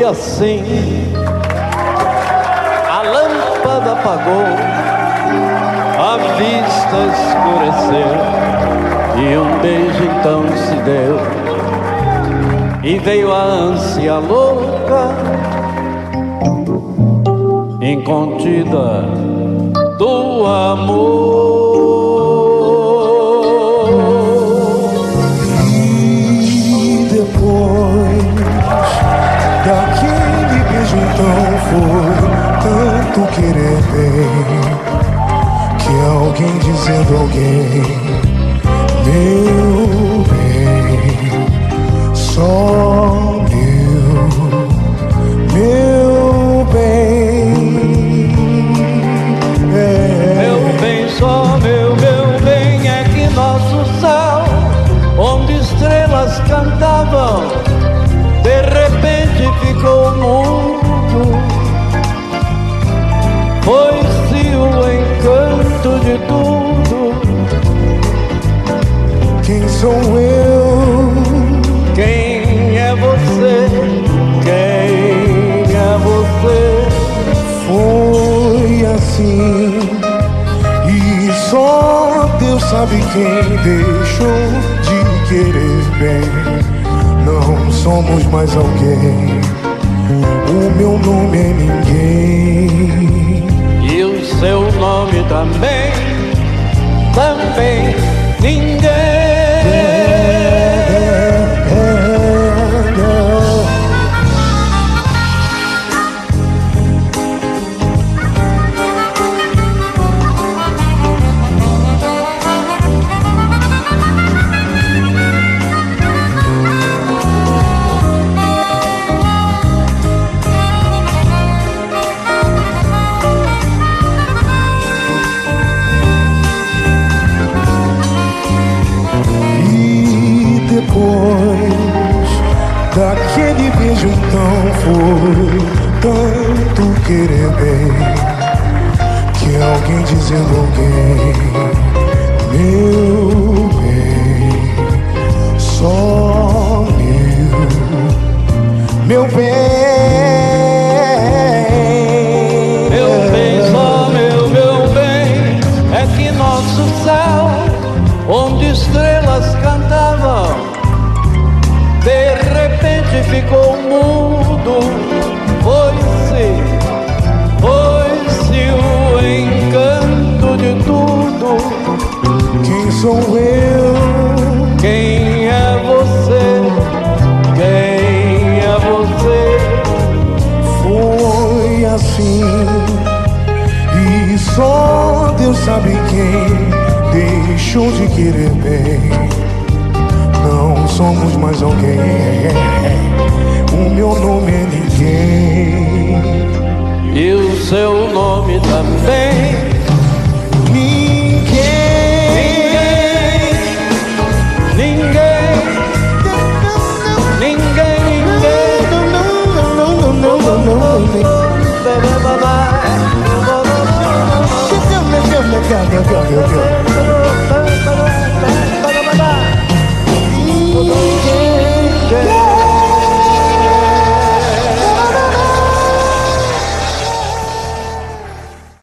assim, a lâmpada apagou, a vista escureceu, e um beijo então se deu, e veio a ânsia louca, incontida do amor. E depois daquele beijo então foi tanto querer bem, que alguém dizendo alguém, meu bem, só meu bem, Meu bem, só meu bem, é que nosso céu, onde estrelas cantavam, de repente ficou mudo. Foi-se o encanto de tudo. quem sou eu? Quem é você? Quem é você? Foi assim, e só Deus sabe quem deixou de querer bem. Não somos mais alguém, o meu nome é ninguém. E o seu nome também, também ninguém. Depois daquele beijo então foi tanto querer bem, que alguém dizendo alguém, meu bem, só meu bem, Meu bem, só meu bem, é que nosso céu, onde estrelas cantavam, de repente ficou mudo. Foi-se o encanto de tudo. quem sou eu? Quem é você? Quem é você? Foi assim, e só Deus sabe quem deixou de querer bem. Não somos mais alguém, o meu nome é ninguém. E o seu nome também. Ninguém, Ninguém, ninguém, ninguém.